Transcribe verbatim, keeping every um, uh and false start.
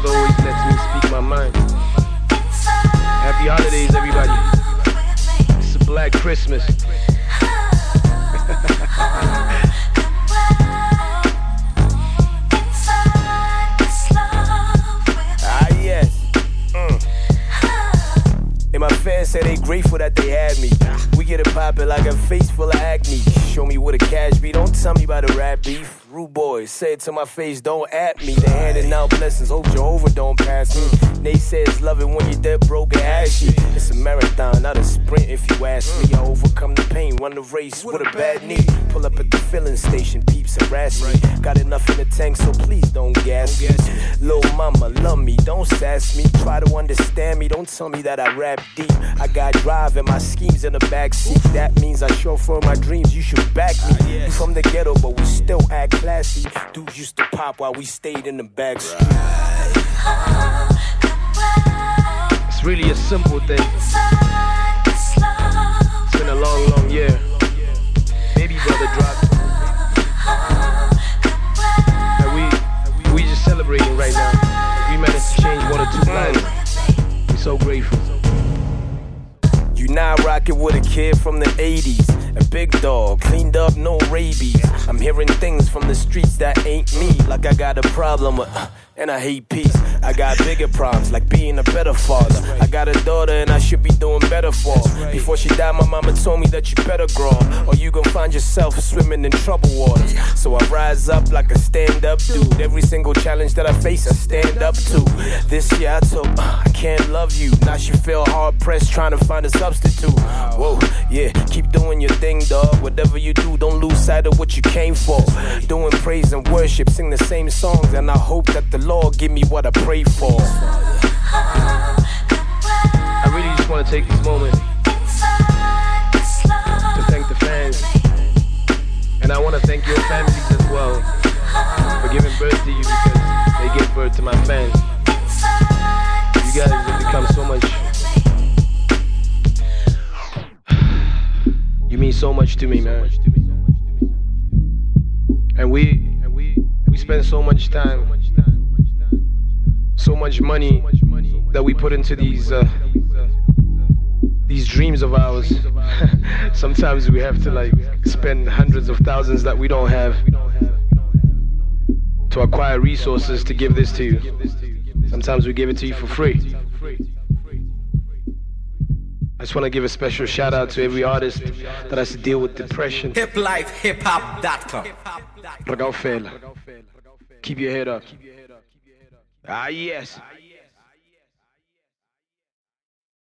brother always lets me speak my mind. Happy holidays, everybody. It's a Black Christmas. Ah, yes. Mm. And my fans say they grateful that they had me. We get it poppin' like a face full of acne. Show me what a cash be, don't tell me about a rap beef. Rude boys, say it to my face, don't at me. They handing out blessings, hope Jehovah don't pass me. Naysayers love it when you're dead broke and ashy. It's a marathon, not a sprint if you ask me. I overcome the pain, run the race with a bad knee. Pull up at the filling station, peeps harass me. Got enough in the tank, so please don't gas me. Lil' mama, love me, don't sass me. Try to understand me, don't tell me that I rap deep. I got drive and my schemes in the backseat. That means I chauffeur my dreams, you should back me. We from the ghetto, but we still act classy. Dudes used to pop while we stayed in the backstreet. It's really a simple thing. It's been a long, long year. Baby brother dropped. And we, we just celebrating right now. We managed to change one or two lives. We're so grateful. You now rockin' with a kid from the eighties. A big dog, cleaned up, no rabies. I'm hearing things from the streets that ain't me. Like I got a problem with, uh, and I hate peace. I got bigger problems, like being a better father. I got a daughter and I should be doing better for her. Before she died, my mama told me that you better grow up, or you gon' find yourself swimming in trouble waters. So I rise up like a stand-up dude. Every single challenge that I face, I stand up to. This year I told, uh, I can't love you. Now she feel hard-pressed trying to find a substitute. Whoa, yeah, keep doing your thing, dog. Whatever you do, don't lose sight of what you came for. Doing praise and worship, sing the same songs, and I hope that the Lord give me what I pray for. I really just want to take this moment to thank the fans. And I want to thank your families as well for giving birth to you, because they gave birth to my fans. You guys have become so much. You mean so much to me, man. And we we spend so much time, so much money that we put into these uh, these dreams of ours. Sometimes we have to like spend hundreds of thousands that we don't have to acquire resources to give this to you. Sometimes we give it to you for free. I just want to give a special shout out to every artist that has to deal with depression. hip life hip hop dot com. Keep your head up. Ah, yes.